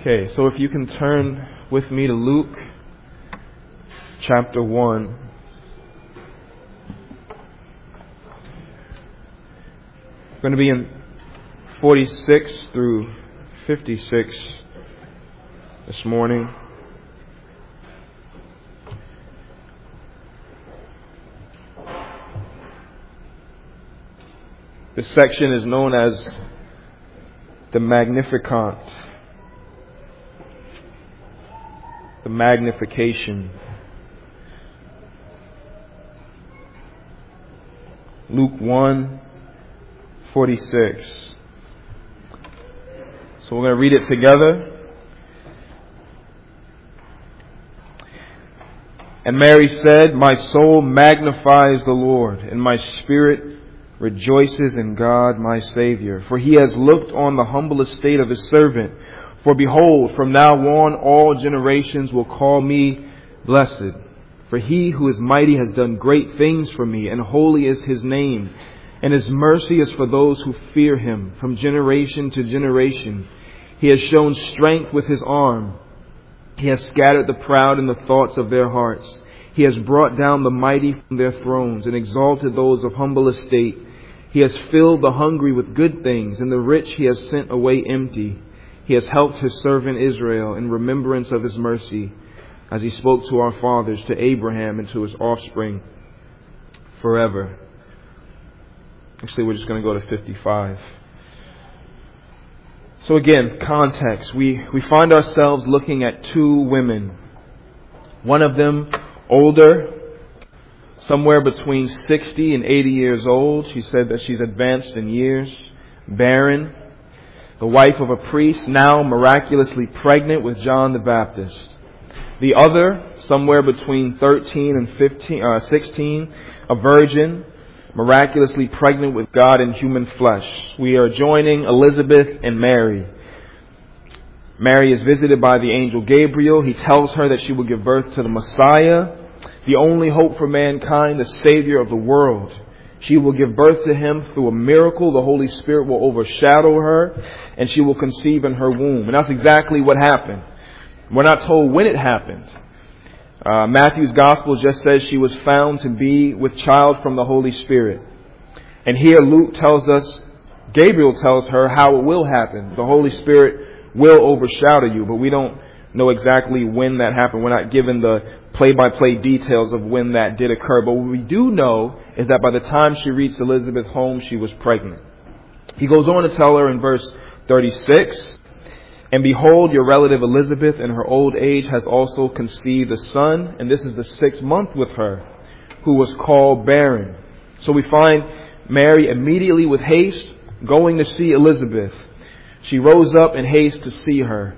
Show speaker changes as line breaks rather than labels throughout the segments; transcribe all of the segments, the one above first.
Okay, so if you can turn with me to Luke chapter 1. We're going to be in 46 through 56 this morning. This section is known as the Magnificat. The Magnification. Luke 1:46. So we're going to read it together. And Mary said, "My soul magnifies the Lord, and my spirit rejoices in God my Savior. For He has looked on the humble estate of His servant. For behold, from now on all generations will call me blessed. For He who is mighty has done great things for me, and holy is His name. And His mercy is for those who fear Him from generation to generation. He has shown strength with His arm. He has scattered the proud in the thoughts of their hearts. He has brought down the mighty from their thrones and exalted those of humble estate. He has filled the hungry with good things, and the rich He has sent away empty. He has helped His servant Israel in remembrance of His mercy, as He spoke to our fathers, to Abraham, and to his offspring forever." Actually, we're just going to go to 55. So again, context. We find ourselves looking at two women. One of them older, somewhere between 60 and 80 years old. She said that she's advanced in years. Barren. The wife of a priest, now miraculously pregnant with John the Baptist. The other, somewhere between 13 and 16, a virgin, miraculously pregnant with God in human flesh. We are joining Elizabeth and Mary. Mary is visited by the angel Gabriel. He tells her that she will give birth to the Messiah, the only hope for mankind, the Savior of the world. She will give birth to Him through a miracle. The Holy Spirit will overshadow her, and she will conceive in her womb. And that's exactly what happened. We're not told when it happened. Matthew's Gospel just says she was found to be with child from the Holy Spirit. And here Luke tells us, Gabriel tells her how it will happen. The Holy Spirit will overshadow you, but we don't know exactly when that happened. We're not given the play-by-play details of when that did occur. But what we do know is that by the time she reached Elizabeth's home, she was pregnant. He goes on to tell her in verse 36, "And behold, your relative Elizabeth in her old age has also conceived a son, and this is the 6th month with her, who was called barren." So we find Mary immediately with haste going to see Elizabeth. She rose up in haste to see her.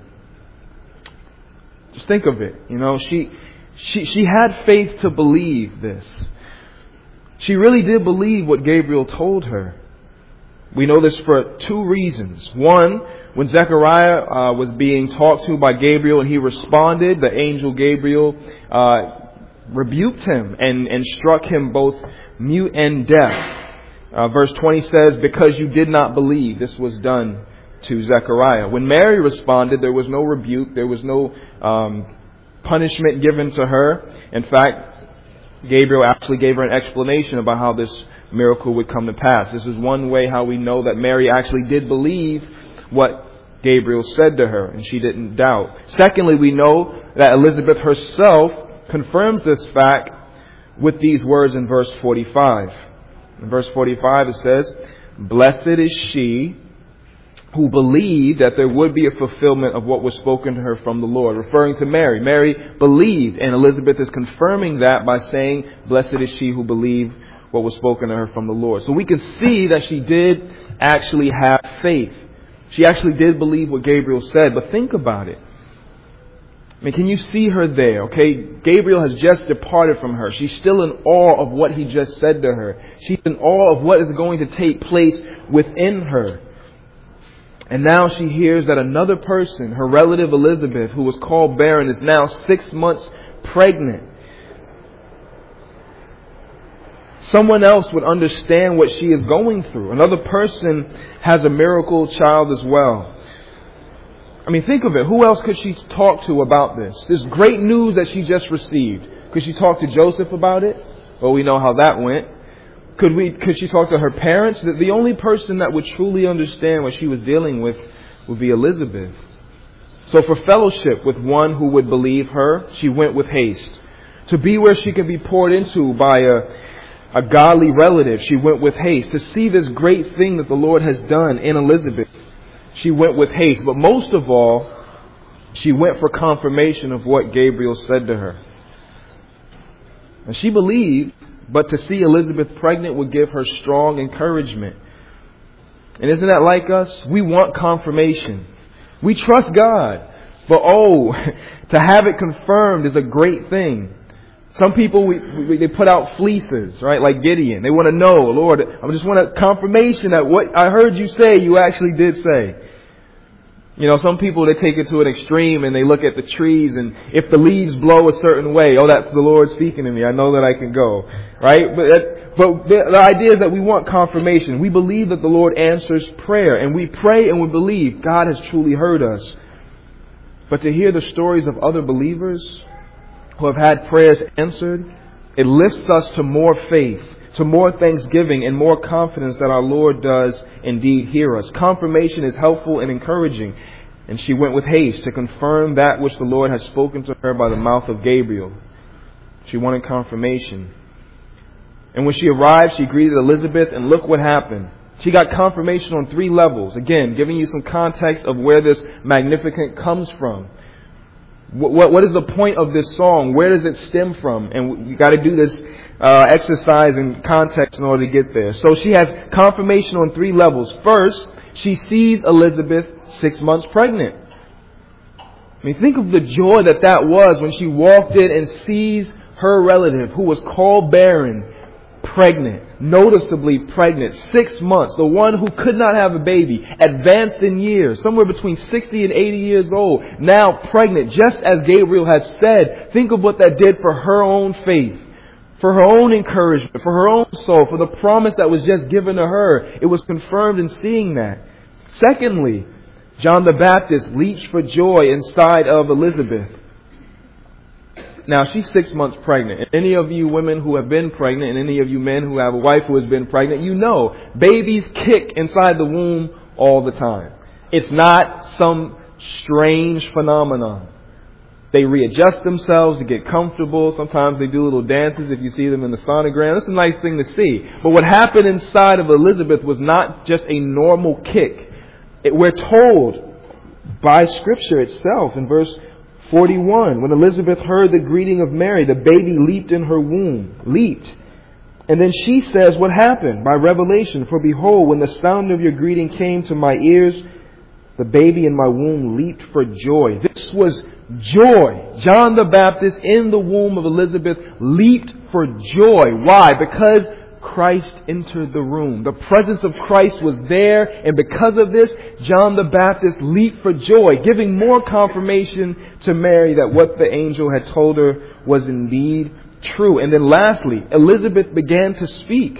Just think of it. You know, she had faith to believe this. She really did believe what Gabriel told her. We know this for two reasons. One, when Zechariah was being talked to by Gabriel and he responded, the angel Gabriel rebuked him and struck him both mute and deaf. Verse 20 says, "Because you did not believe." This was done to Zechariah. When Mary responded, there was no rebuke. There was no punishment given to her. In fact, Gabriel actually gave her an explanation about how this miracle would come to pass. This is one way how we know that Mary actually did believe what Gabriel said to her, and she didn't doubt. Secondly, we know that Elizabeth herself confirms this fact with these words in verse 45. In verse 45 it says, "Blessed is she who believed that there would be a fulfillment of what was spoken to her from the Lord," referring to Mary. Mary believed, and Elizabeth is confirming that by saying, "Blessed is she who believed what was spoken to her from the Lord." So we can see that she did actually have faith. She actually did believe what Gabriel said. But think about it. I mean, can you see her there? Okay, Gabriel has just departed from her. She's still in awe of what he just said to her. She's in awe of what is going to take place within her. And now she hears that another person, her relative Elizabeth, who was called barren, is now 6 months pregnant. Someone else would understand what she is going through. Another person has a miracle child as well. I mean, think of it. Who else could she talk to about this? This great news that she just received. Could she talk to Joseph about it? Well, we know how that went. Could she talk to her parents? The only person that would truly understand what she was dealing with would be Elizabeth. So for fellowship with one who would believe her, she went with haste. To be where she could be poured into by a godly relative, she went with haste. To see this great thing that the Lord has done in Elizabeth, she went with haste. But most of all, she went for confirmation of what Gabriel said to her. And she believed, but to see Elizabeth pregnant would give her strong encouragement. And isn't that like us? We want confirmation. We trust God. But to have it confirmed is a great thing. Some people, they put out fleeces, right? Like Gideon. They want to know, Lord, I just want a confirmation that what I heard you say, you actually did say. You know, some people, they take it to an extreme and they look at the trees, and if the leaves blow a certain way, that's the Lord speaking to me. I know that I can go, right? But the idea is that we want confirmation. We believe that the Lord answers prayer, and we pray and we believe God has truly heard us. But to hear the stories of other believers who have had prayers answered, it lifts us to more faith, to more thanksgiving, and more confidence that our Lord does indeed hear us. Confirmation is helpful and encouraging. And she went with haste to confirm that which the Lord had spoken to her by the mouth of Gabriel. She wanted confirmation. And when she arrived, she greeted Elizabeth, and look what happened. She got confirmation on 3 levels. Again, giving you some context of where this Magnificat comes from. What is the point of this song? Where does it stem from? And we got to do this exercise in context in order to get there. So she has confirmation on 3 levels. First, she sees Elizabeth 6 months pregnant. I mean, think of the joy that was when she walked in and sees her relative, who was called barren, pregnant, noticeably pregnant, 6 months, the one who could not have a baby, advanced in years, somewhere between 60 and 80 years old, now pregnant, just as Gabriel had said. Think of what that did for her own faith, for her own encouragement, for her own soul, for the promise that was just given to her. It was confirmed in seeing that. Secondly, John the Baptist leaped for joy inside of Elizabeth. Now, she's 6 months pregnant. And any of you women who have been pregnant, and any of you men who have a wife who has been pregnant, you know babies kick inside the womb all the time. It's not some strange phenomenon. They readjust themselves to get comfortable. Sometimes they do little dances if you see them in the sonogram. That's a nice thing to see. But what happened inside of Elizabeth was not just a normal kick. We're told by Scripture itself in verse 41, when Elizabeth heard the greeting of Mary, the baby leaped in her womb. Leaped. And then she says what happened by revelation. For behold, when the sound of your greeting came to my ears, the baby in my womb leaped for joy. This was joy. John the Baptist in the womb of Elizabeth leaped for joy. Why? Because Christ entered the room. The presence of Christ was there, and because of this, John the Baptist leaped for joy, giving more confirmation to Mary that what the angel had told her was indeed true. And then lastly, Elizabeth began to speak.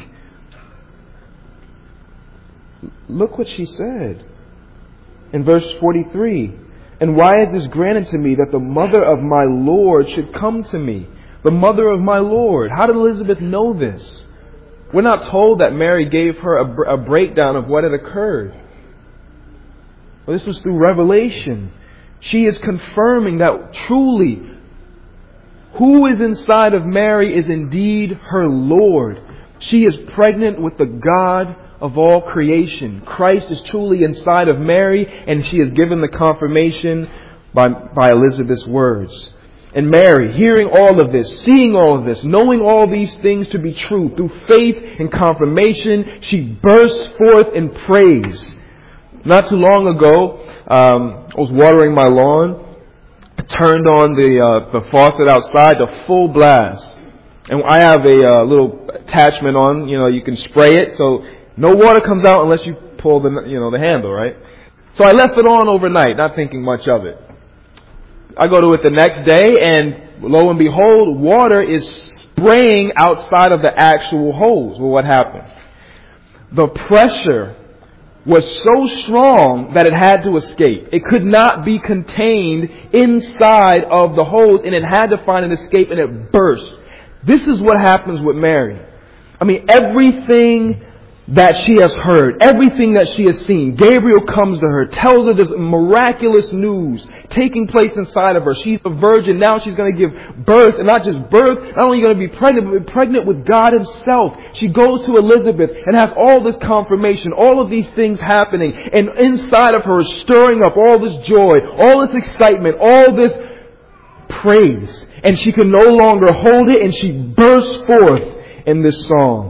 Look what she said in verse 43. And why is this granted to me that the mother of my Lord should come to me? The mother of my Lord. How did Elizabeth know this? We're not told that Mary gave her a breakdown of what had occurred. Well, this was through revelation. She is confirming that truly who is inside of Mary is indeed her Lord. She is pregnant with the God of all creation. Christ is truly inside of Mary, and she is given the confirmation by Elizabeth's words. And Mary, hearing all of this, seeing all of this, knowing all these things to be true, through faith and confirmation, she burst forth in praise. Not too long ago, I was watering my lawn. I turned on the faucet outside to full blast. And I have a little attachment on, you can spray it, so no water comes out unless you pull the handle, right? So I left it on overnight, not thinking much of it. I go to it the next day, and lo and behold, water is spraying outside of the actual hose. Well, what happened? The pressure was so strong that it had to escape. It could not be contained inside of the holes, and it had to find an escape, and it burst. This is what happens with Mary. I mean, everything that she has heard, everything that she has seen, Gabriel comes to her, tells her this miraculous news taking place inside of her. She's a virgin. Now she's going to give birth, and not just birth, not only going to be pregnant, but pregnant with God Himself. She goes to Elizabeth and has all this confirmation, all of these things happening, and inside of her is stirring up all this joy, all this excitement, all this praise. And she can no longer hold it, and she bursts forth in this song.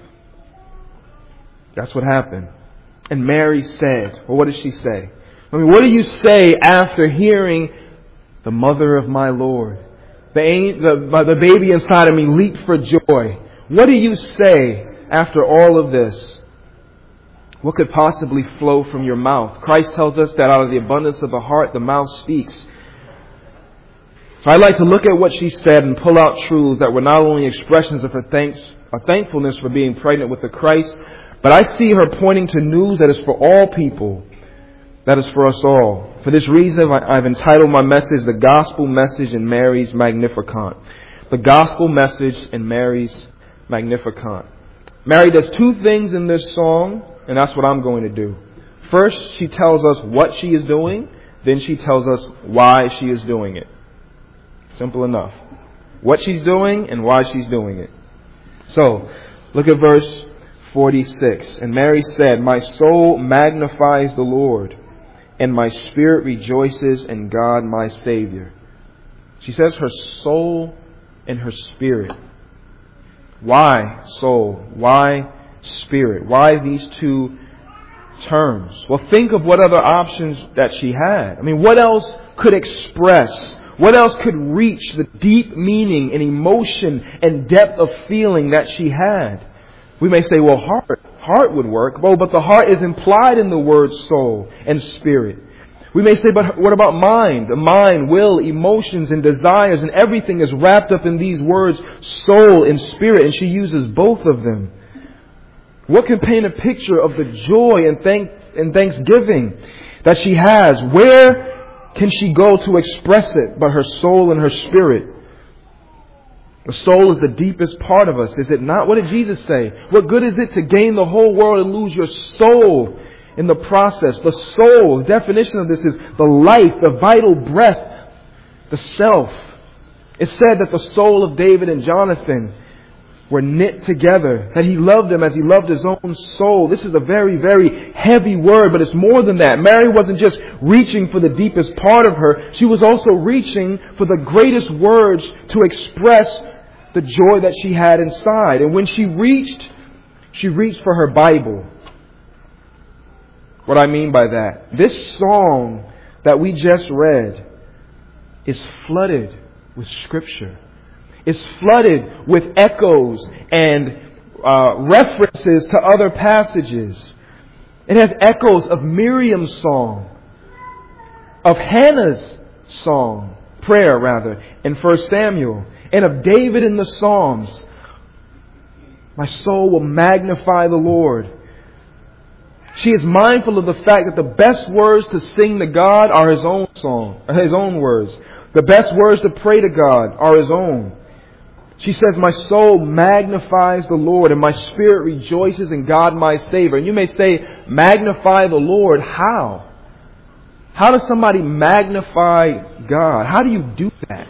That's what happened. And Mary said, well, what did she say? I mean, what do you say after hearing the mother of my Lord? The baby inside of me leaped for joy. What do you say after all of this? What could possibly flow from your mouth? Christ tells us that out of the abundance of the heart, the mouth speaks. So I'd like to look at what she said and pull out truths that were not only expressions of her thankfulness for being pregnant with the Christ, but I see her pointing to news that is for all people, that is for us all. For this reason, I've entitled my message, The Gospel Message in Mary's Magnificat. The Gospel Message in Mary's Magnificat. Mary does two things in this song, and that's what I'm going to do. First, she tells us what she is doing. Then she tells us why she is doing it. Simple enough. What she's doing and why she's doing it. So, look at verse 46. And Mary said, my soul magnifies the Lord, and my spirit rejoices in God my Savior. She says her soul and her spirit. Why soul? Why spirit? Why these two terms? Well, think of what other options that she had. I mean, what else could express, what else could reach the deep meaning and emotion and depth of feeling that she had? We may say, well, heart would work. Well, but the heart is implied in the word soul and spirit. We may say, but what about mind? The mind, will, emotions, and desires, and everything is wrapped up in these words, soul and spirit, and she uses both of them. What can paint a picture of the joy and thanksgiving that she has? Where can she go to express it but her soul and her spirit? The soul is the deepest part of us, is it not? What did Jesus say? What good is it to gain the whole world and lose your soul in the process? The soul, the definition of this is the life, the vital breath, the self. It said that the soul of David and Jonathan were knit together, that he loved them as he loved his own soul. This is a very, very heavy word, but it's more than that. Mary wasn't just reaching for the deepest part of her. She was also reaching for the greatest words to express the joy that she had inside. And when she reached for her Bible. What I mean by that, this song that we just read is flooded with Scripture. It's flooded with echoes and references to other passages. It has echoes of Miriam's song, of Hannah's song, prayer rather, in 1 Samuel, and of David in the Psalms. My soul will magnify the Lord. She is mindful of the fact that the best words to sing to God are His own song, His own words. The best words to pray to God are His own. She says, my soul magnifies the Lord, and my spirit rejoices in God my Savior. And you may say, magnify the Lord. How? How does somebody magnify God? How do you do that?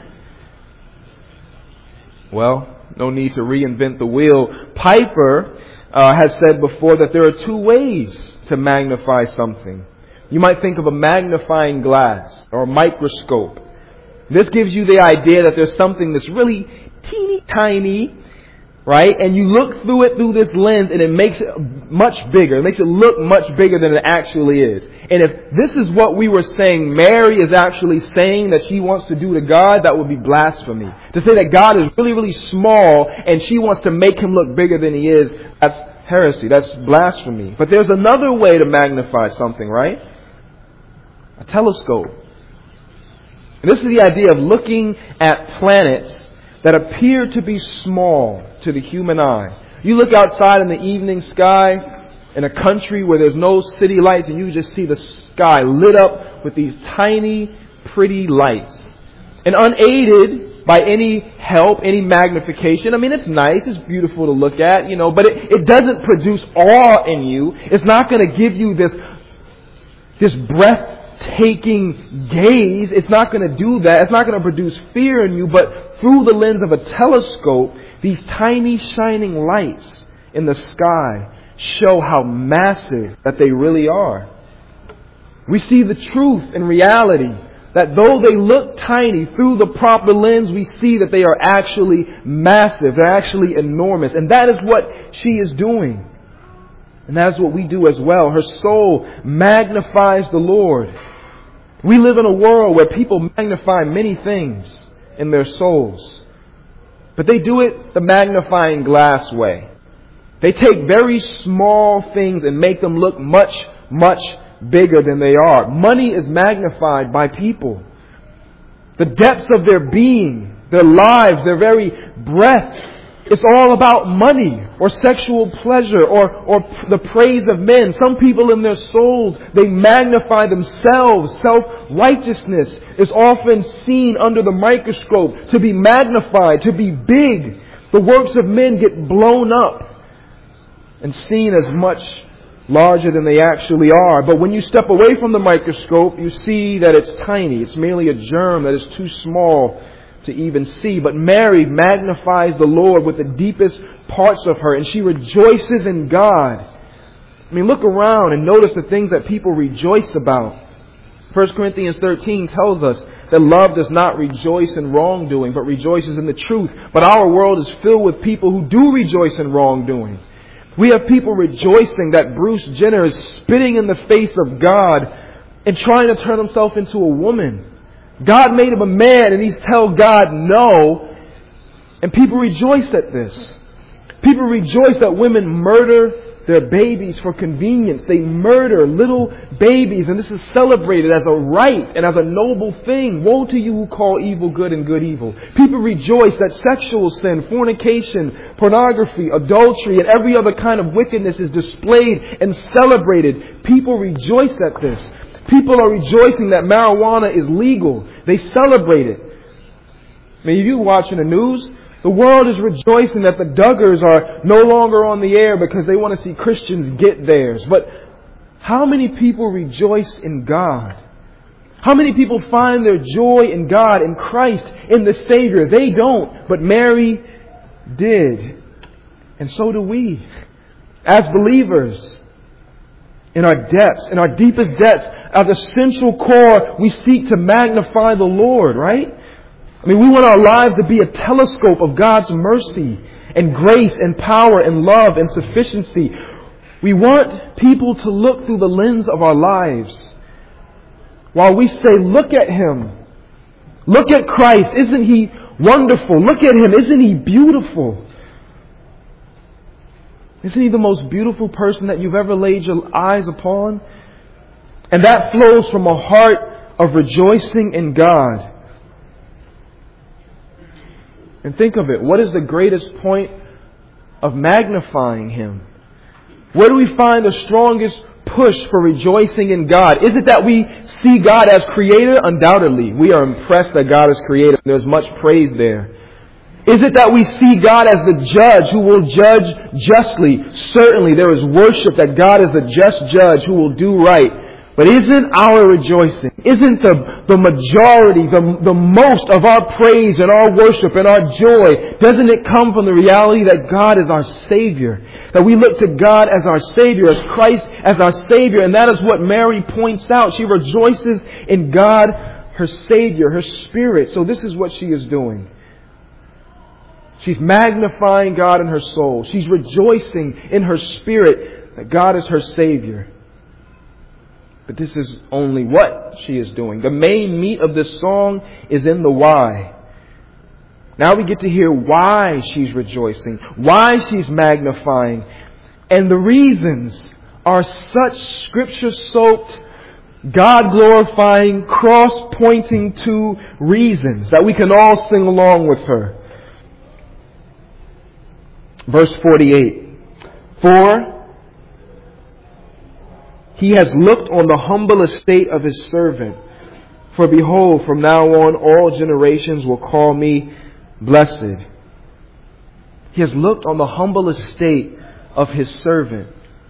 Well, no need to reinvent the wheel. Piper has said before that there are two ways to magnify something. You might think of a magnifying glass or a microscope. This gives you the idea that there's something that's really teeny tiny, right? And you look through it through this lens and it makes it much bigger. It makes it look much bigger than it actually is. And if this is what we were saying Mary is actually saying that she wants to do to God, that would be blasphemy. To say that God is really, really small and she wants to make Him look bigger than He is, that's heresy. That's blasphemy. But there's another way to magnify something, right? A telescope. And this is the idea of looking at planets that appear to be small to the human eye. You look outside in the evening sky in a country where there's no city lights and you just see the sky lit up with these tiny, pretty lights. And unaided by any help, any magnification. I mean, it's nice, it's beautiful to look at, but it doesn't produce awe in you. It's not going to give you this breathtaking gaze. It's not going to do that. It's not going to produce fear in you. But through the lens of a telescope, these tiny shining lights in the sky show how massive that they really are. We see the truth in reality, that though they look tiny, through the proper lens, we see that they are actually massive. They're actually enormous. And that is what she is doing. And that's what we do as well. Her soul magnifies the Lord. We live in a world where people magnify many things in their souls. But they do it the magnifying glass way. They take very small things and make them look much, much bigger than they are. Money is magnified by people. The depths of their being, their lives, their very breath, it's all about money or sexual pleasure or the praise of men. Some people in their souls, they magnify themselves. Self-righteousness is often seen under the microscope to be magnified, to be big. The works of men get blown up and seen as much larger than they actually are. But when you step away from the microscope, you see that it's tiny. It's merely a germ that is too small to even see. But Mary magnifies the Lord with the deepest parts of her, and she rejoices in God. I mean, look around and notice the things that people rejoice about. 1 Corinthians 13 tells us that love does not rejoice in wrongdoing, but rejoices in the truth. But our world is filled with people who do rejoice in wrongdoing. We have people rejoicing that Bruce Jenner is spitting in the face of God and trying to turn himself into a woman. God made him a man and he's telling God no. And people rejoice at this. People rejoice that women murder their babies for convenience. They murder little babies, and this is celebrated as a right and as a noble thing. Woe to you who call evil good and good evil. People rejoice that sexual sin, fornication, pornography, adultery, and every other kind of wickedness is displayed and celebrated. People rejoice at this. People are rejoicing that marijuana is legal. They celebrate it. I mean, if you're watching the news, the world is rejoicing that the Duggars are no longer on the air because they want to see Christians get theirs. But how many people rejoice in God? How many people find their joy in God, in Christ, in the Savior? They don't, but Mary did. And so do we. As believers, in our depths, in our deepest depths, at the central core, we seek to magnify the Lord, right? I mean, we want our lives to be a telescope of God's mercy and grace and power and love and sufficiency. We want people to look through the lens of our lives while we say, look at Him. Look at Christ. Isn't He wonderful? Look at Him. Isn't He beautiful? Isn't He the most beautiful person that you've ever laid your eyes upon? And that flows from a heart of rejoicing in God. And think of it. What is the greatest point of magnifying Him? Where do we find the strongest push for rejoicing in God? Is it that we see God as Creator? Undoubtedly. We are impressed that God is Creator. There's much praise there. Is it that we see God as the judge who will judge justly? Certainly there is worship that God is the just judge who will do right. But isn't our rejoicing, isn't the majority, the most of our praise and our worship and our joy, doesn't it come from the reality that God is our Savior? That we look to God as our Savior, as Christ as our Savior. And that is what Mary points out. She rejoices in God, her Savior, her Spirit. So this is what she is doing. She's magnifying God in her soul. She's rejoicing in her spirit that God is her Savior. But this is only what she is doing. The main meat of this song is in the why. Now we get to hear why she's rejoicing, why she's magnifying. And the reasons are such Scripture-soaked, God-glorifying, cross-pointing to reasons that we can all sing along with her. Verse 48. For He has looked on the humble estate of His servant. For behold, from now on all generations will call me blessed. He has looked on the humble estate of His servant.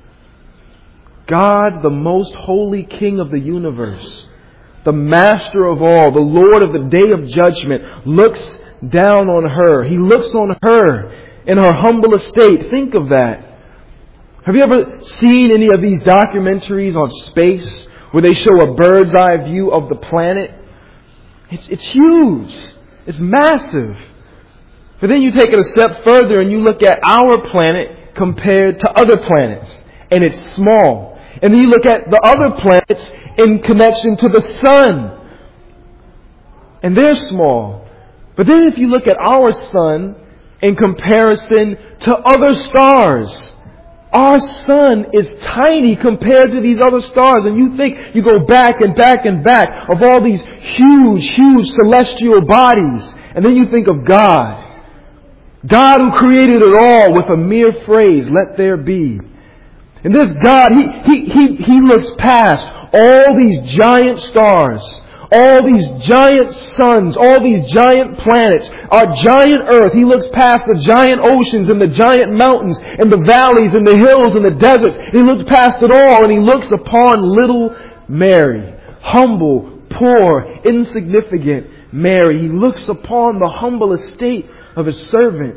God, the most holy King of the universe, the Master of all, the Lord of the day of judgment, looks down on her. He looks on her in her humble estate. Think of that. Have you ever seen any of these documentaries on space where they show a bird's eye view of the planet? It's huge. It's massive. But then you take it a step further and you look at our planet compared to other planets, and it's small. And then you look at the other planets in connection to the sun, and they're small. But then if you look at our sun in comparison to other stars, our sun is tiny compared to these other stars. And you think, you go back and back and back of all these huge celestial bodies. And then you think of God. God who created it all with a mere phrase, let there be. And this God, He looks past all these giant stars, all these giant suns, all these giant planets, our giant earth. He looks past the giant oceans and the giant mountains and the valleys and the hills and the deserts. He looks past it all, and He looks upon little Mary, humble, poor, insignificant Mary. He looks upon the humble estate of His servant.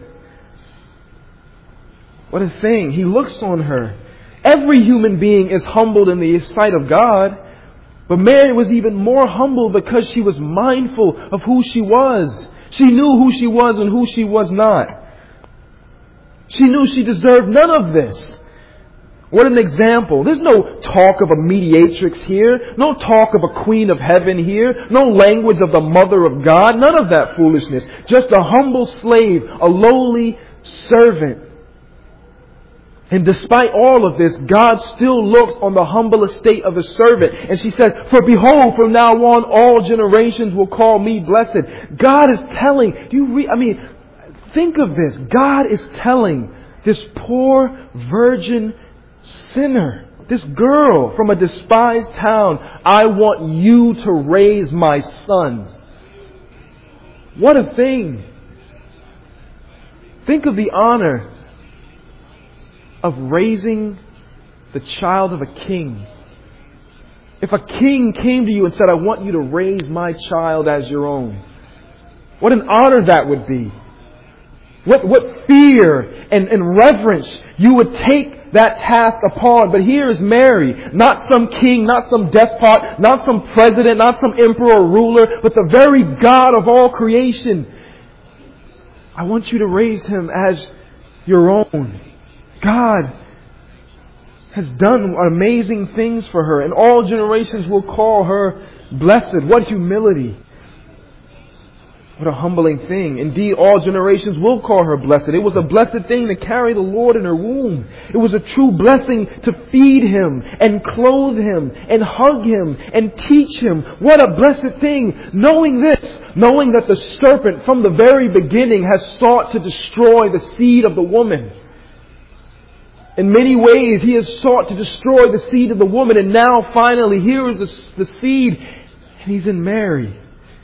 What a thing. He looks on her. Every human being is humbled in the sight of God. But Mary was even more humble because she was mindful of who she was. She knew who she was and who she was not. She knew she deserved none of this. What an example. There's no talk of a mediatrix here. No talk of a queen of heaven here. No language of the mother of God. None of that foolishness. Just a humble slave, a lowly servant. And despite all of this, God still looks on the humble estate of His servant. And she says, for behold, from now on, all generations will call me blessed. God is telling, think of this. God is telling this poor virgin sinner, this girl from a despised town, I want you to raise my son. What a thing. Think of the honor of raising the child of a king. If a king came to you and said, I want you to raise my child as your own, what an honor that would be. What fear and reverence you would take that task upon. But here is Mary, not some king, not some despot, not some president, not some emperor or ruler, but the very God of all creation. I want you to raise him as your own. God has done amazing things for her, and all generations will call her blessed. What humility. What a humbling thing. Indeed, all generations will call her blessed. It was a blessed thing to carry the Lord in her womb. It was a true blessing to feed Him and clothe Him and hug Him and teach Him. What a blessed thing. Knowing this, knowing that the serpent from the very beginning has sought to destroy the seed of the woman. In many ways, he has sought to destroy the seed of the woman. And now, finally, here is the seed. And he's in Mary.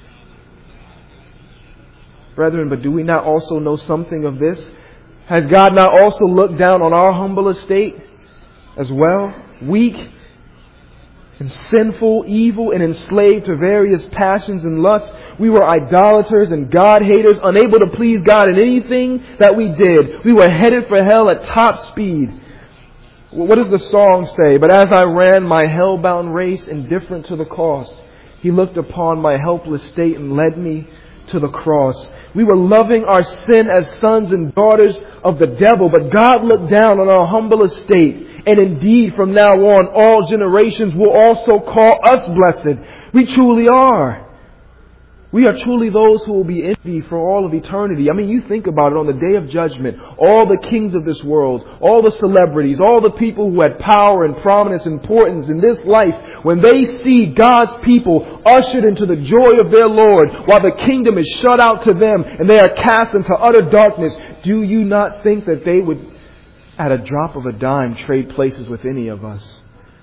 Brethren, but do we not also know something of this? Has God not also looked down on our humble estate as well? Weak and sinful, evil, and enslaved to various passions and lusts. We were idolaters and God-haters, unable to please God in anything that we did. We were headed for hell at top speed. What does the song say? But as I ran my hell-bound race, indifferent to the cost, He looked upon my helpless state and led me to the cross. We were loving our sin as sons and daughters of the devil, but God looked down on our humble estate. And indeed, from now on, all generations will also call us blessed. We truly are. We are truly those who will be envied for all of eternity. I mean, you think about it, on the day of judgment, all the kings of this world, all the celebrities, all the people who had power and prominence and importance in this life, when they see God's people ushered into the joy of their Lord, while the kingdom is shut out to them and they are cast into utter darkness, do you not think that they would, at a drop of a dime, trade places with any of us?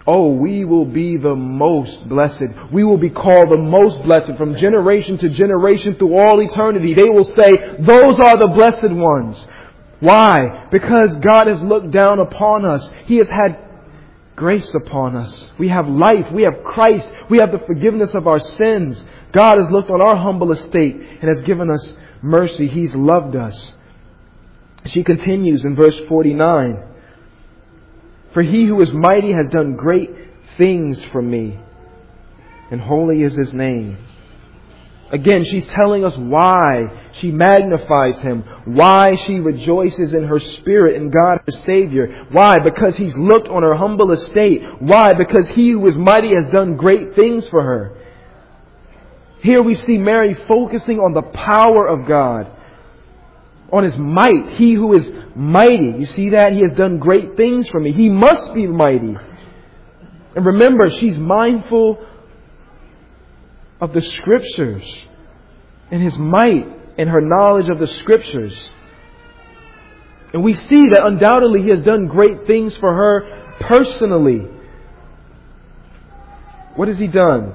Oh, we will be the most blessed. We will be called the most blessed from generation to generation through all eternity. They will say, those are the blessed ones. Why? Because God has looked down upon us. He has had grace upon us. We have life. We have Christ. We have the forgiveness of our sins. God has looked on our humble estate and has given us mercy. He's loved us. She continues in verse 49. For He who is mighty has done great things for me, and holy is His name. Again, she's telling us why she magnifies Him, why she rejoices in her spirit in God her Savior. Why? Because He's looked on her humble estate. Why? Because He who is mighty has done great things for her. Here we see Mary focusing on the power of God, on His might. He who is mighty. You see that? He has done great things for me. He must be mighty. And remember, she's mindful of the Scriptures and His might and her knowledge of the Scriptures. And we see that undoubtedly He has done great things for her personally. What has He done?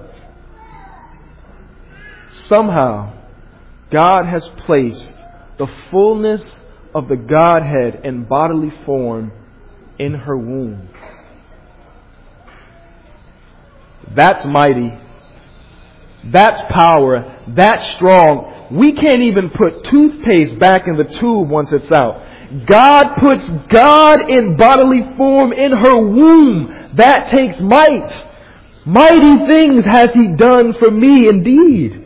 Somehow, God has placed the fullness of the Godhead in bodily form in her womb. That's mighty. That's power. That's strong. We can't even put toothpaste back in the tube once it's out. God puts God in bodily form in her womb. That takes might. Mighty things has He done for me indeed.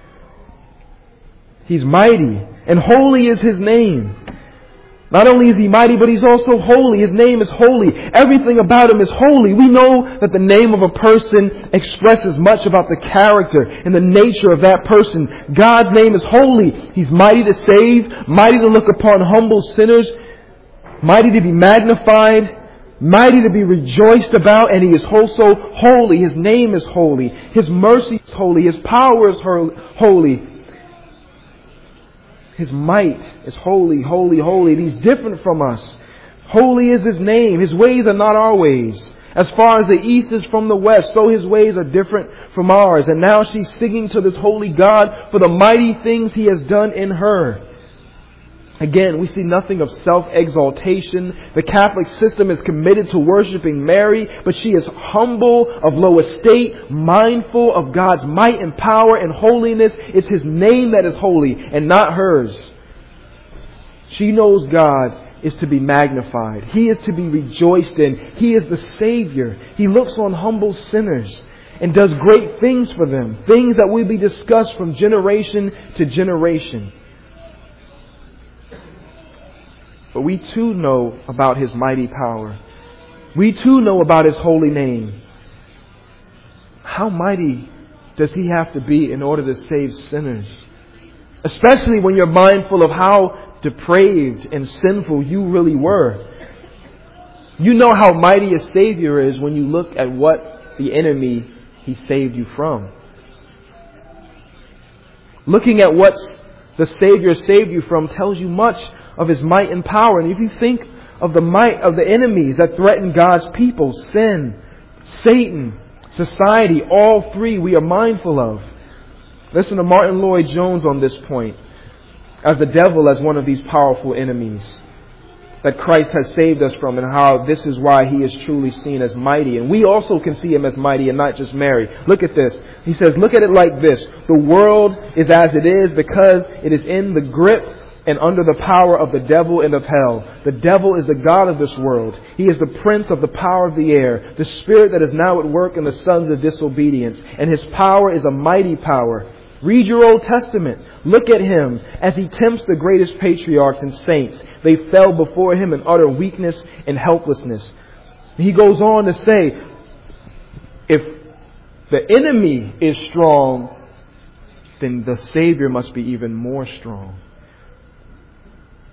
He's mighty, and holy is His name. Not only is He mighty, but He's also holy. His name is holy. Everything about Him is holy. We know that the name of a person expresses much about the character and the nature of that person. God's name is holy. He's mighty to save, mighty to look upon humble sinners, mighty to be magnified, mighty to be rejoiced about, and He is also holy. His name is holy. His mercy is holy. His power is holy. His might is holy, holy, holy. And He's different from us. Holy is His name. His ways are not our ways. As far as the east is from the west, so His ways are different from ours. And now she's singing to this holy God for the mighty things He has done in her. Again, we see nothing of self-exaltation. The Catholic system is committed to worshiping Mary, but she is humble, of low estate, mindful of God's might and power and holiness. It's His name that is holy and not hers. She knows God is to be magnified. He is to be rejoiced in. He is the Savior. He looks on humble sinners and does great things for them. Things that will be discussed from generation to generation. But we too know about His mighty power. We too know about His holy name. How mighty does He have to be in order to save sinners? Especially when you're mindful of how depraved and sinful you really were. You know how mighty a Savior is when you look at what the enemy He saved you from. Looking at what the Savior saved you from tells you much of His might and power. And if you think of the might of the enemies that threaten God's people, sin, Satan, society, all three we are mindful of. Listen to Martin Lloyd-Jones on this point, as the devil as one of these powerful enemies that Christ has saved us from, and how this is why He is truly seen as mighty. And we also can see Him as mighty and not just Mary. Look at this. He says, look at it like this. The world is as it is because it is in the grip and under the power of the devil and of hell. The devil is the god of this world. He is the prince of the power of the air, the spirit that is now at work in the sons of disobedience. And his power is a mighty power. Read your Old Testament. Look at him as he tempts the greatest patriarchs and saints. They fell before him in utter weakness and helplessness. He goes on to say, if the enemy is strong, then the Savior must be even more strong.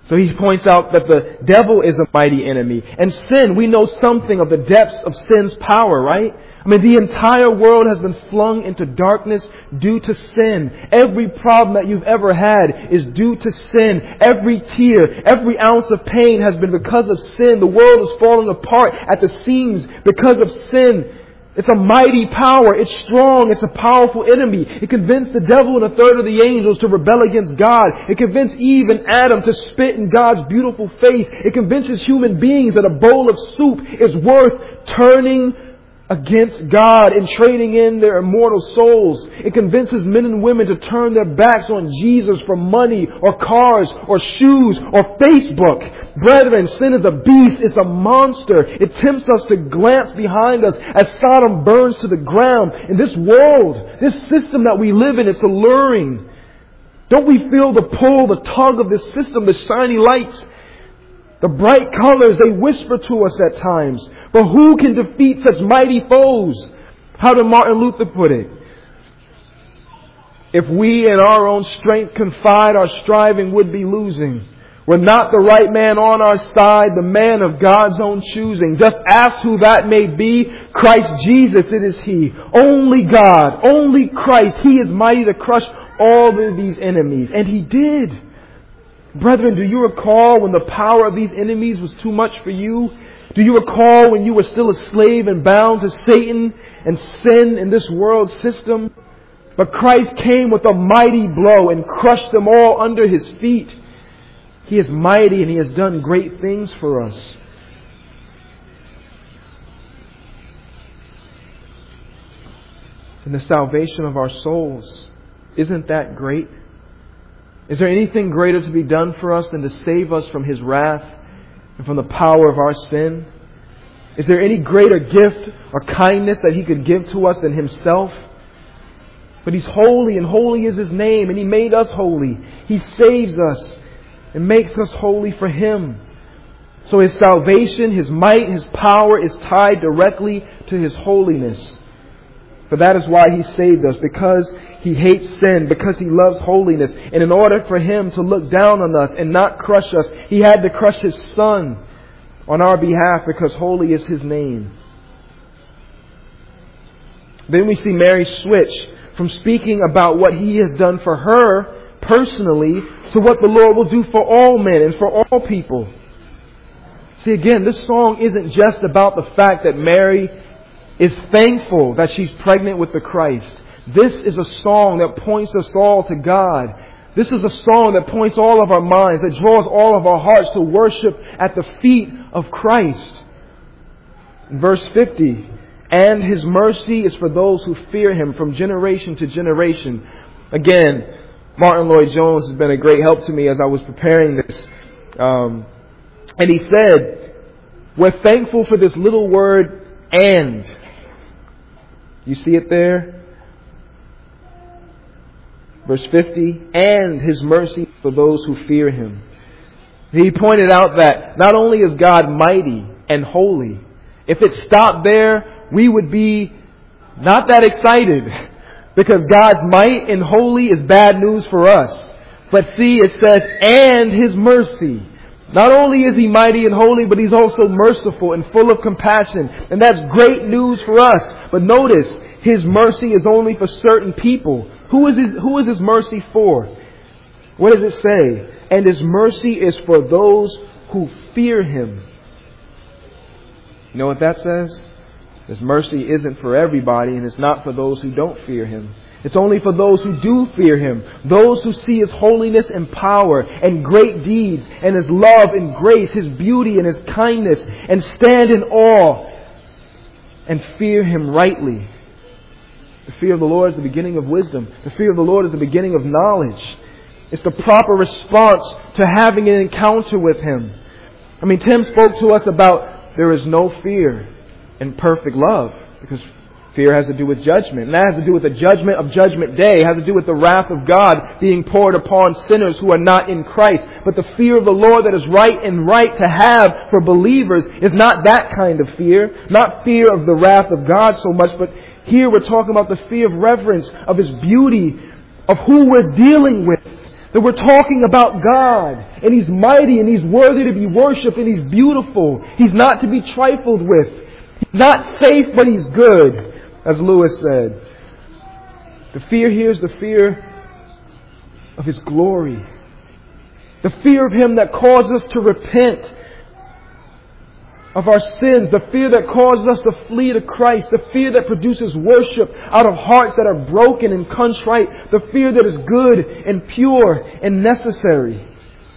So he points out that the devil is a mighty enemy. And sin, we know something of the depths of sin's power, right? I mean, the entire world has been flung into darkness due to sin. Every problem that you've ever had is due to sin. Every tear, every ounce of pain has been because of sin. The world is falling apart at the seams because of sin. It's a mighty power. It's strong. It's a powerful enemy. It convinced the devil and a third of the angels to rebel against God. It convinced Eve and Adam to spit in God's beautiful face. It convinces human beings that a bowl of soup is worth turning against God and trading in their immortal souls. It convinces men and women to turn their backs on Jesus for money or cars or shoes or Facebook. Brethren, sin is a beast. It's a monster. It tempts us to glance behind us as Sodom burns to the ground. In this world, this system that we live in, it's alluring. Don't we feel the pull, the tug of this system, the shiny lights? The bright colors, they whisper to us at times. But who can defeat such mighty foes? How did Martin Luther put it? If we in our own strength confide, our striving would be losing. We're not the right man on our side, the man of God's own choosing. Just ask who that may be. Christ Jesus, it is He. Only God, only Christ. He is mighty to crush all of these enemies. And He did. Brethren, do you recall when the power of these enemies was too much for you? Do you recall when you were still a slave and bound to Satan and sin in this world system? But Christ came with a mighty blow and crushed them all under His feet. He is mighty and He has done great things for us. And the salvation of our souls, isn't that great? Is there anything greater to be done for us than to save us from His wrath and from the power of our sin? Is there any greater gift or kindness that He could give to us than Himself? But He's holy, and holy is His name, and He made us holy. He saves us and makes us holy for Him. So His salvation, His might, His power is tied directly to His holiness. For that is why He saved us, because He hates sin, because He loves holiness. And in order for Him to look down on us and not crush us, He had to crush His Son on our behalf, because holy is His name. Then we see Mary switch from speaking about what He has done for her personally to what the Lord will do for all men and for all people. See, again, this song isn't just about the fact that Mary is thankful that she's pregnant with the Christ. This is a song that points us all to God. This is a song that points all of our minds, that draws all of our hearts to worship at the feet of Christ. In verse 50, and His mercy is for those who fear Him from generation to generation. Again, Martin Lloyd-Jones has been a great help to me as I was preparing this. And he said, we're thankful for this little word, and. You see it there? Verse 50, and His mercy for those who fear Him. He pointed out that not only is God mighty and holy, if it stopped there, we would be not that excited, because God's might and holy is bad news for us. But see, it says, and His mercy. Not only is He mighty and holy, but He's also merciful and full of compassion. And that's great news for us. But notice, His mercy is only for certain people. Who is His mercy for? What does it say? And His mercy is for those who fear Him. You know what that says? His mercy isn't for everybody, and it's not for those who don't fear Him. It's only for those who do fear Him. Those who see His holiness and power and great deeds and His love and grace, His beauty and His kindness, and stand in awe and fear Him rightly. The fear of the Lord is the beginning of wisdom. The fear of the Lord is the beginning of knowledge. It's the proper response to having an encounter with Him. I mean, Tim spoke to us about there is no fear in perfect love, because fear has to do with judgment. And that has to do with the judgment of Judgment Day. It has to do with the wrath of God being poured upon sinners who are not in Christ. But the fear of the Lord that is right and right to have for believers is not that kind of fear. Not fear of the wrath of God so much, but here we're talking about the fear of reverence, of His beauty, of who we're dealing with. That we're talking about God, and He's mighty, and He's worthy to be worshipped, and He's beautiful. He's not to be trifled with. He's not safe, but He's good, as Lewis said. The fear here is the fear of His glory. The fear of Him that causes us to repent of our sins. The fear that causes us to flee to Christ. The fear that produces worship out of hearts that are broken and contrite. The fear that is good and pure and necessary.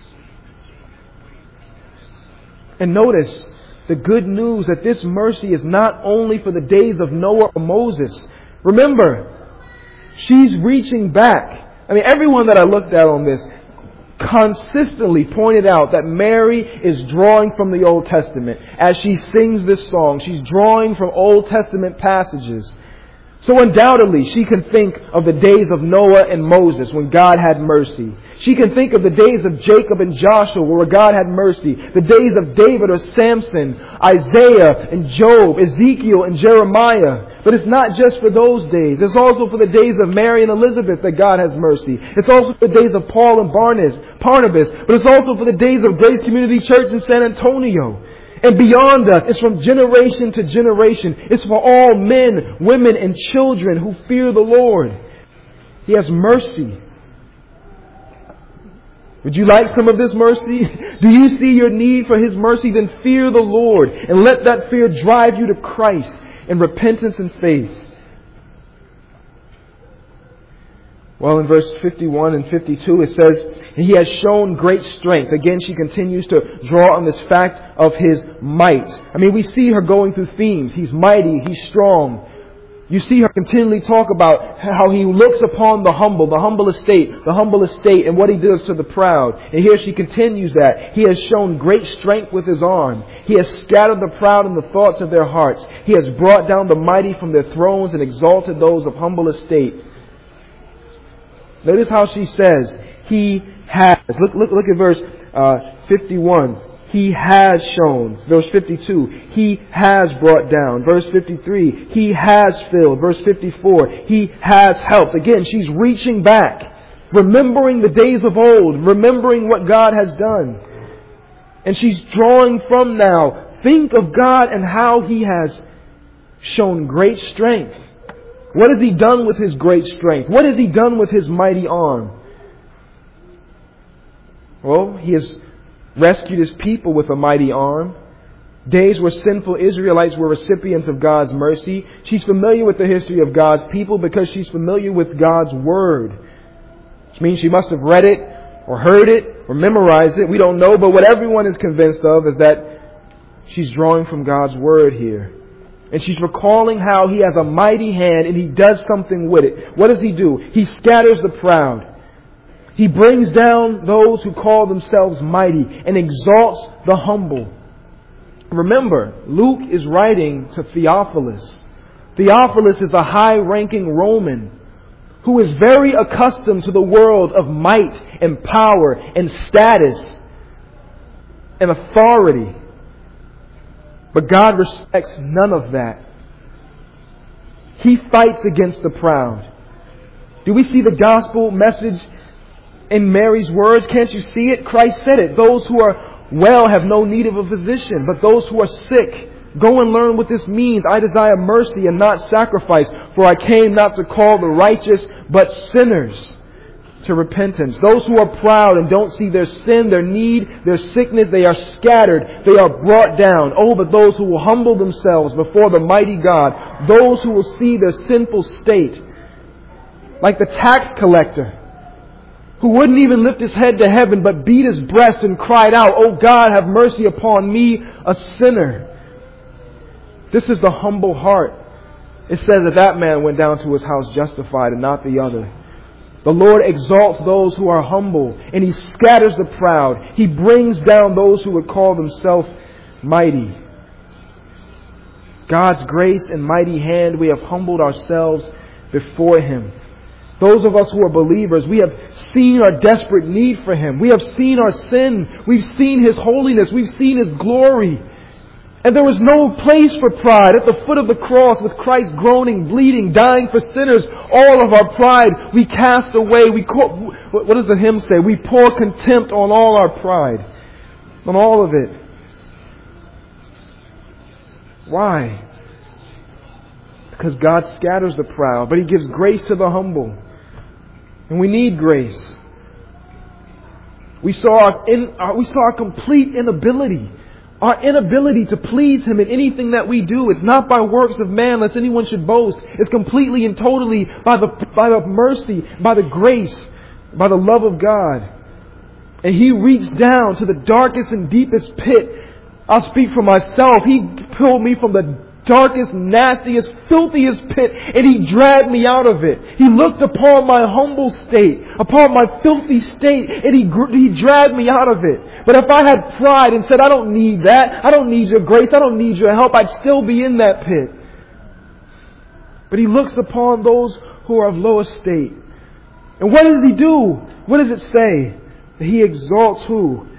And notice the good news that this mercy is not only for the days of Noah or Moses. Remember, she's reaching back. I mean, everyone that I looked at on this consistently pointed out that Mary is drawing from the Old Testament. As she sings this song, she's drawing from Old Testament passages. So undoubtedly, she can think of the days of Noah and Moses when God had mercy. She can think of the days of Jacob and Joshua where God had mercy. The days of David or Samson, Isaiah and Job, Ezekiel and Jeremiah. But it's not just for those days. It's also for the days of Mary and Elizabeth that God has mercy. It's also for the days of Paul and Barnabas. But it's also for the days of Grace Community Church in San Antonio. And beyond us, it's from generation to generation. It's for all men, women, and children who fear the Lord. He has mercy. Would you like some of this mercy? Do you see your need for His mercy? Then fear the Lord and let that fear drive you to Christ in repentance and faith. Well, in verse 51 and 52 it says, He has shown great strength. Again, she continues to draw on this fact of His might. I mean, we see her going through themes. He's mighty. He's strong. You see her continually talk about how He looks upon the humble estate, and what He does to the proud. And here she continues that. He has shown great strength with His arm. He has scattered the proud in the thoughts of their hearts. He has brought down the mighty from their thrones and exalted those of humble estate. Notice how she says, He has. Look at verse 51. He has shown. Verse 52. He has brought down. Verse 53. He has filled. Verse 54. He has helped. Again, she's reaching back. Remembering the days of old. Remembering what God has done. And she's drawing from now. Think of God and how He has shown great strength. What has He done with His great strength? What has He done with His mighty arm? Well, He has rescued His people with a mighty arm. Days where sinful Israelites were recipients of God's mercy. She's familiar with the history of God's people because she's familiar with God's Word. Which means she must have read it or heard it or memorized it. We don't know, but what everyone is convinced of is that she's drawing from God's Word here. And she's recalling how He has a mighty hand and He does something with it. What does He do? He scatters the proud. He brings down those who call themselves mighty and exalts the humble. Remember, Luke is writing to Theophilus. Theophilus is a high-ranking Roman who is very accustomed to the world of might and power and status and authority. But God respects none of that. He fights against the proud. Do we see the gospel message in Mary's words? Can't you see it? Christ said it. Those who are well have no need of a physician, but those who are sick, go and learn what this means. I desire mercy and not sacrifice, for I came not to call the righteous, but sinners to repentance. Those who are proud and don't see their sin, their need, their sickness, they are scattered. They are brought down. Oh, but those who will humble themselves before the mighty God, those who will see their sinful state, like the tax collector, who wouldn't even lift his head to heaven, but beat his breast and cried out, "Oh God, have mercy upon me, a sinner." This is the humble heart. It says that that man went down to his house justified and not the other. The Lord exalts those who are humble, and He scatters the proud. He brings down those who would call themselves mighty. God's grace and mighty hand, we have humbled ourselves before Him. Those of us who are believers, we have seen our desperate need for Him. We have seen our sin. We've seen His holiness. We've seen His glory. And there was no place for pride. At the foot of the cross, with Christ groaning, bleeding, dying for sinners, all of our pride we cast away. What does the hymn say? We pour contempt on all our pride. On all of it. Why? Because God scatters the proud, but He gives grace to the humble. And we need grace. We saw our complete inability. Our inability to please Him in anything that we do. It's not by works of man, lest anyone should boast. It's completely and totally by the mercy, by the grace, by the love of God. And He reached down to the darkest and deepest pit. I'll speak for myself. He pulled me from the darkest, nastiest, filthiest pit, and He dragged me out of it. He looked upon my humble state, upon my filthy state, and He dragged me out of it. But if I had pride and said, I don't need that, I don't need your grace, I don't need your help, I'd still be in that pit. But He looks upon those who are of low estate. And what does He do? What does it say? He exalts who?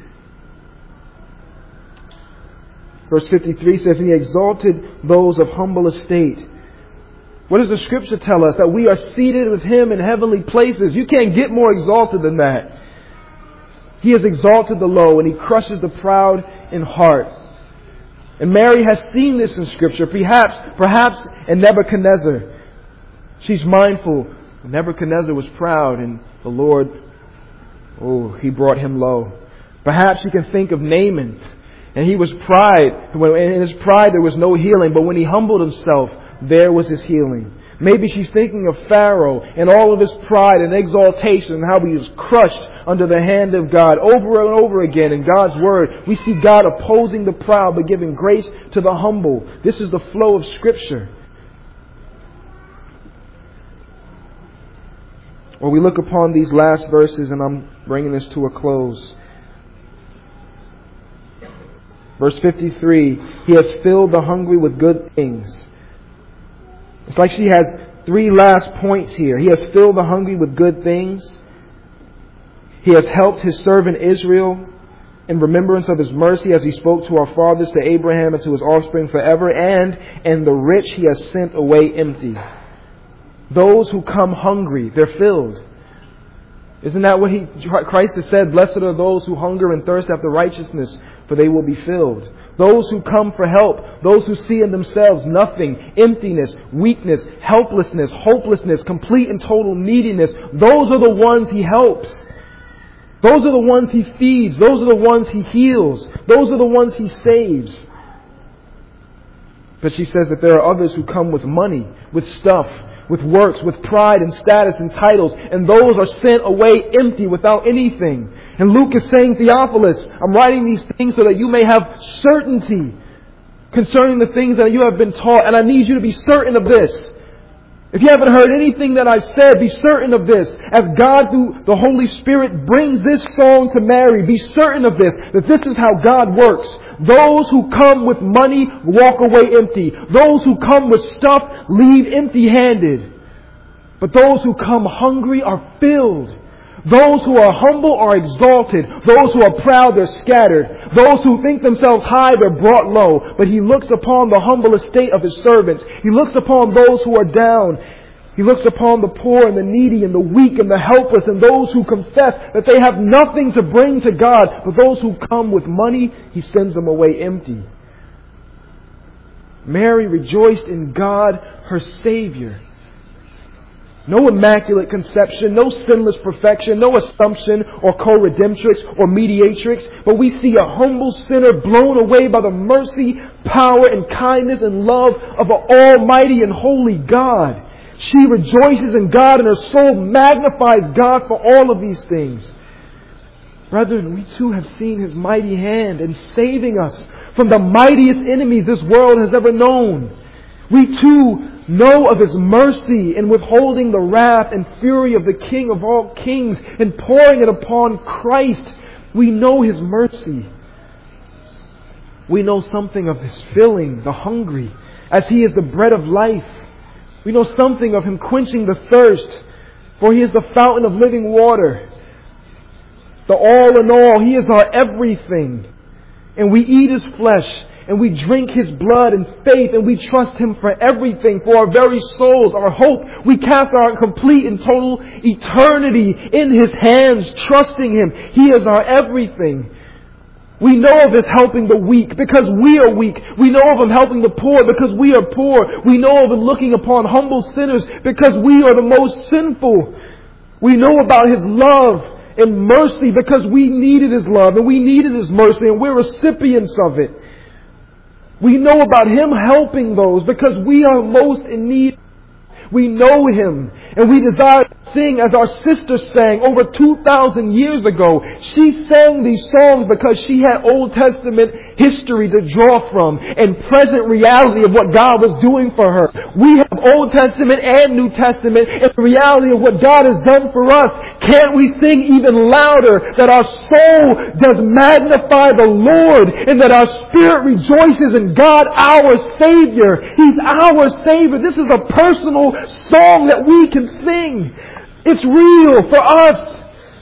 Verse 53 says, He exalted those of humble estate. What does the Scripture tell us? That we are seated with Him in heavenly places. You can't get more exalted than that. He has exalted the low, and He crushes the proud in heart. And Mary has seen this in Scripture. Perhaps in Nebuchadnezzar. She's mindful. Nebuchadnezzar was proud, and the Lord, He brought him low. Perhaps she can think of Naaman. And he was pride. In his pride there was no healing. But when he humbled himself, there was his healing. Maybe she's thinking of Pharaoh and all of his pride and exaltation and how he was crushed under the hand of God over and over again in God's Word. We see God opposing the proud but giving grace to the humble. This is the flow of Scripture. Well, we look upon these last verses, and I'm bringing this to a close. Verse 53, He has filled the hungry with good things. It's like she has three last points here. He has filled the hungry with good things. He has helped His servant Israel in remembrance of His mercy as He spoke to our fathers, to Abraham, and to his offspring forever. And the rich He has sent away empty. Those who come hungry, they're filled. Isn't that what Christ has said? Blessed are those who hunger and thirst after righteousness, for they will be filled. Those who come for help, those who see in themselves nothing, emptiness, weakness, helplessness, hopelessness, complete and total neediness, those are the ones He helps. Those are the ones He feeds. Those are the ones He heals. Those are the ones He saves. But she says that there are others who come with money, with stuff, with works, with pride and status and titles, and those are sent away empty without anything. And Luke is saying, Theophilus, I'm writing these things so that you may have certainty concerning the things that you have been taught, and I need you to be certain of this. If you haven't heard anything that I've said, be certain of this. As God through the Holy Spirit brings this song to Mary, be certain of this, that this is how God works. Those who come with money walk away empty. Those who come with stuff leave empty-handed. But those who come hungry are filled. Those who are humble are exalted. Those who are proud, they're scattered. Those who think themselves high, they're brought low. But He looks upon the humble estate of His servants. He looks upon those who are down. He looks upon the poor and the needy and the weak and the helpless and those who confess that they have nothing to bring to God. But those who come with money, He sends them away empty. Mary rejoiced in God, her Savior. No immaculate conception, no sinless perfection, no assumption or co-redemptrix or mediatrix. But we see a humble sinner blown away by the mercy, power, and kindness and love of an almighty and holy God. She rejoices in God and her soul magnifies God for all of these things. Brethren, we too have seen His mighty hand in saving us from the mightiest enemies this world has ever known. We too know of His mercy in withholding the wrath and fury of the King of all kings and pouring it upon Christ. We know His mercy. We know something of His filling the hungry as He is the bread of life. We know something of Him quenching the thirst, for He is the fountain of living water. The all in all, He is our everything. And we eat His flesh and we drink His blood in faith, and we trust Him for everything, for our very souls, our hope. We cast our complete and total eternity in His hands, trusting Him. He is our everything. We know of His helping the weak because we are weak. We know of Him helping the poor because we are poor. We know of Him looking upon humble sinners because we are the most sinful. We know about His love and mercy because we needed His love and we needed His mercy, and we're recipients of it. We know about Him helping those because we are most in need. We know Him, and we desire to sing as our sister sang over 2,000 years ago. She sang these songs because she had Old Testament history to draw from and present reality of what God was doing for her. We have Old Testament and New Testament and the reality of what God has done for us. Can't we sing even louder that our soul does magnify the Lord and that our spirit rejoices in God, our Savior? He's our Savior. This is a personal song that we can sing. It's real for us.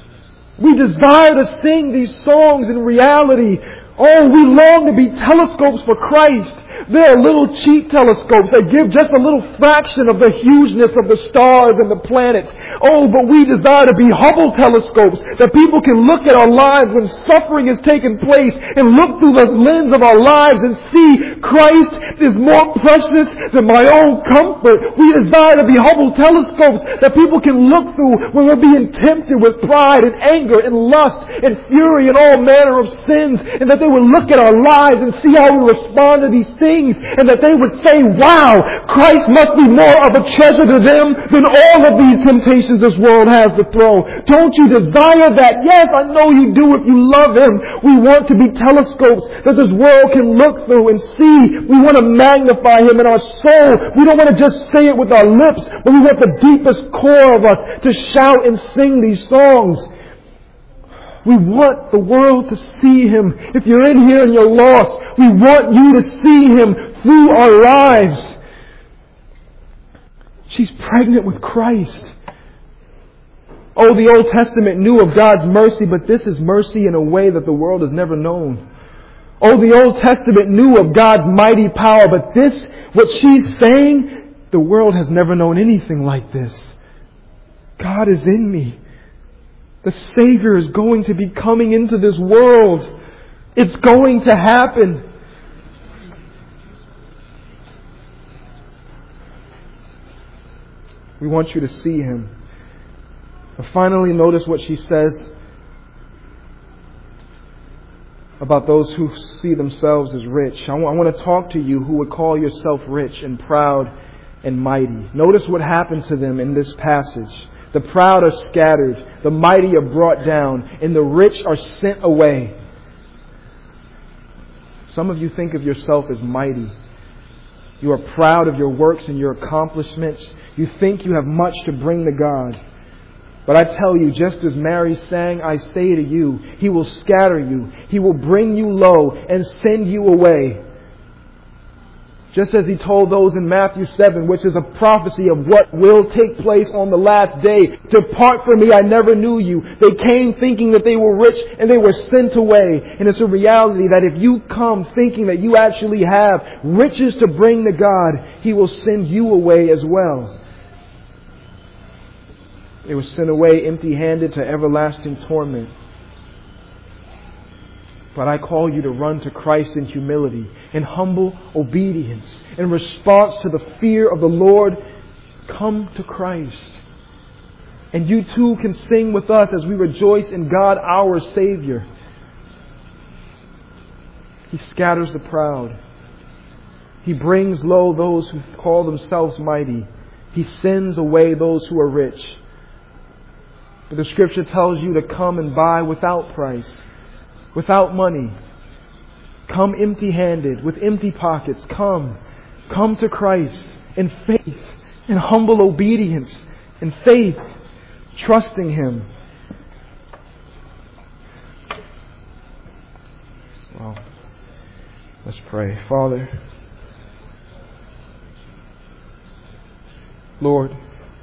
We desire to sing these songs in reality. Oh, we long to be telescopes for Christ. They're little cheap telescopes that give just a little fraction of the hugeness of the stars and the planets. Oh, but we desire to be Hubble telescopes that people can look at our lives when suffering has taken place and look through the lens of our lives and see Christ is more precious than my own comfort. We desire to be Hubble telescopes that people can look through when we're being tempted with pride and anger and lust and fury and all manner of sins, and that they will look at our lives and see how we respond to these things, and that they would say, wow, Christ must be more of a treasure to them than all of these temptations this world has to throw. Don't you desire that? Yes, I know you do if you love Him. We want to be telescopes that this world can look through and see. We want to magnify Him in our soul. We don't want to just say it with our lips, but we want the deepest core of us to shout and sing these songs. We want the world to see Him. If you're in here and you're lost, we want you to see Him through our lives. She's pregnant with Christ. Oh, the Old Testament knew of God's mercy, but this is mercy in a way that the world has never known. Oh, the Old Testament knew of God's mighty power, but this, what she's saying, the world has never known anything like this. God is in me. The Savior is going to be coming into this world. It's going to happen. We want you to see Him. And finally, notice what she says about those who see themselves as rich. I want to talk to you who would call yourself rich and proud and mighty. Notice what happened to them in this passage. The proud are scattered, the mighty are brought down, and the rich are sent away. Some of you think of yourself as mighty. You are proud of your works and your accomplishments. You think you have much to bring to God. But I tell you, just as Mary sang, I say to you, He will scatter you. He will bring you low and send you away. Just as He told those in Matthew 7, which is a prophecy of what will take place on the last day. Depart from me, I never knew you. They came thinking that they were rich and they were sent away. And it's a reality that if you come thinking that you actually have riches to bring to God, He will send you away as well. They were sent away empty-handed to everlasting torment. But I call you to run to Christ in humility, in humble obedience, in response to the fear of the Lord. Come to Christ. And you too can sing with us as we rejoice in God our Savior. He scatters the proud. He brings low those who call themselves mighty. He sends away those who are rich. But the Scripture tells you to come and buy without price, without money. Come empty-handed, with empty pockets. Come to Christ in faith, in humble obedience, in faith, trusting Him. Well, let's pray. Father, Lord,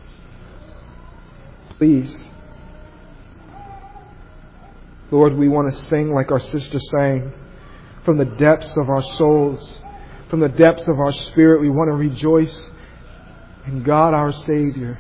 please, Lord, we want to sing like our sister sang. from the depths of our souls, from the depths of our spirit, we want to rejoice in God our Savior.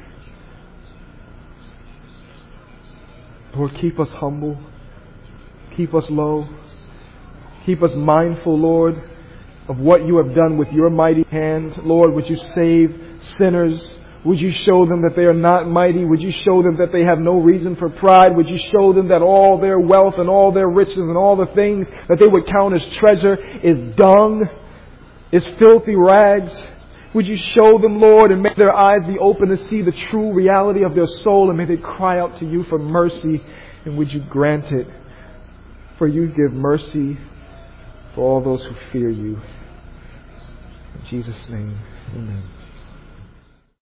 Lord, keep us humble. Keep us low. Keep us mindful, Lord, of what you have done with your mighty hand. Lord, would you save sinners? Would you show them that they are not mighty? Would you show them that they have no reason for pride? Would you show them that all their wealth and all their riches and all the things that they would count as treasure is dung, is filthy rags? Would you show them, Lord, and make their eyes be open to see the true reality of their soul, and may they cry out to you for mercy, and would you grant it? For you give mercy for all those who fear you. In Jesus' name, amen.